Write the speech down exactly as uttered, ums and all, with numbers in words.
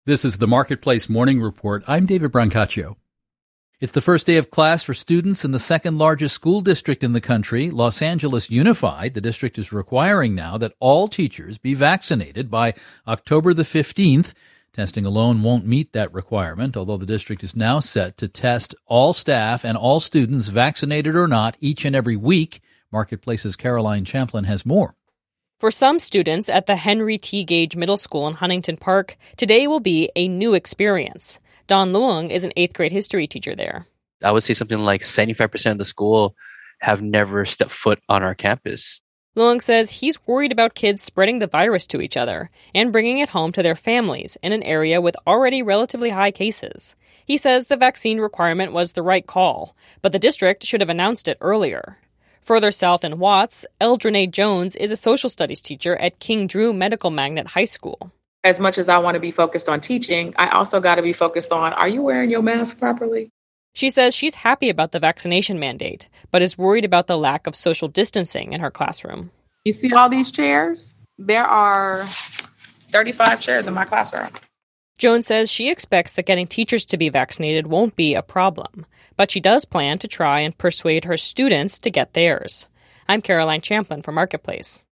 This is the Marketplace Morning Report. I'm David Brancaccio. It's the first day of class for students in the second largest school district in the country, Los Angeles Unified. The district is requiring now that all teachers be vaccinated by October the fifteenth. Testing alone won't meet that requirement, although the district is now set to test all staff and all students, vaccinated or not, each and every week. Marketplace's Caroline Champlin has more. For some students at the Henry T. Gage Middle School in Huntington Park, today will be a new experience. Don Luong is an eighth grade history teacher there. I would say something like seventy-five percent of the school have never stepped foot on our campus. Luong says he's worried about kids spreading the virus to each other and bringing it home to their families in an area with already relatively high cases. He says the vaccine requirement was the right call, but the district should have announced it earlier. Further south in Watts, Eldrene Jones is a social studies teacher at King Drew Medical Magnet High School. As much as I want to be focused on teaching, I also got to be focused on, are you wearing your mask properly? She says she's happy about the vaccination mandate, but is worried about the lack of social distancing in her classroom. You see all these chairs? There are thirty-five chairs in my classroom. Jones says she expects that getting teachers to be vaccinated won't be a problem, but she does plan to try and persuade her students to get theirs. I'm Caroline Champlin for Marketplace.